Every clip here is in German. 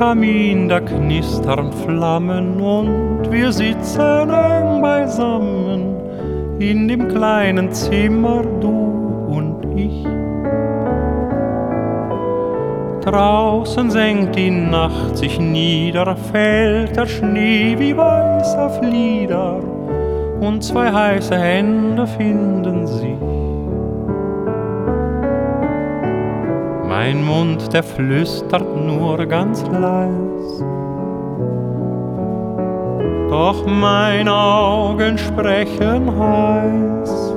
Kamin, da knistern Flammen und wir sitzen eng beisammen in dem kleinen Zimmer, du und ich. Draußen senkt die Nacht sich nieder, fällt der Schnee wie weißer Flieder und zwei heiße Hände finden sich. Mein Mund, der flüstert nur ganz leis, doch meine Augen sprechen heiß.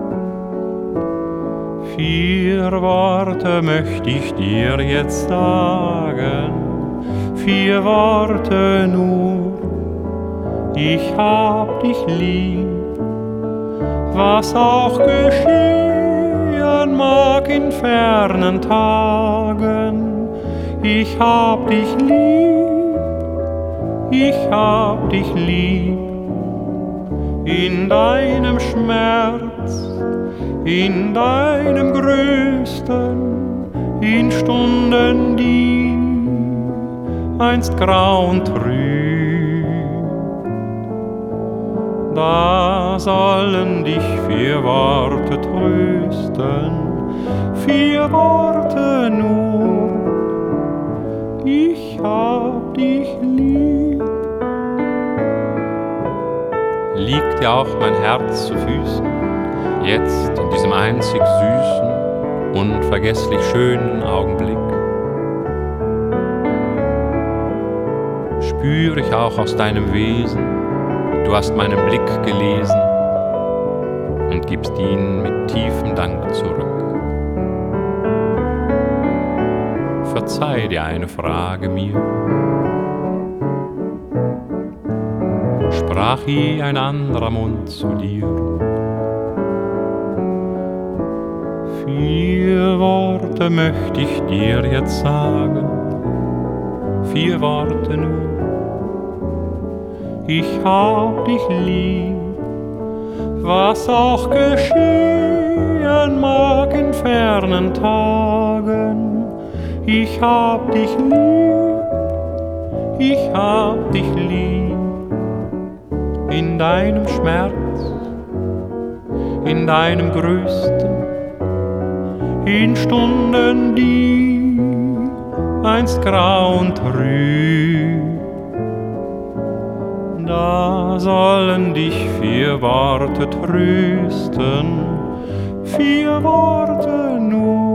4 Worte möchte ich dir jetzt sagen, 4 Worte nur. Ich hab dich lieb, was auch geschehen mag in fernen Tagen. Ich hab dich lieb, ich hab dich lieb, in deinem Schmerz, in deinem Größten, in Stunden, die einst grau und trüb. Da sollen dich 4 Worte trösten, 4 Worte nur. Ich hab dich lieb. Liegt dir auch mein Herz zu Füßen, jetzt in diesem einzig süßen, unvergesslich schönen Augenblick? Spür ich auch aus deinem Wesen, du hast meinen Blick gelesen und gibst ihn mit tiefem Dank zurück. Verzeih dir eine Frage mir, sprach je ein anderer Mund zu dir. 4 Worte möchte ich dir jetzt sagen, 4 Worte nur. Ich hab dich lieb, was auch geschehen mag in fernen Tagen. Ich hab dich lieb, ich hab dich lieb, in deinem Schmerz, in deinem Größten, in Stunden, die einst grau und trüb. Da sollen dich 4 Worte trösten, 4 Worte nur.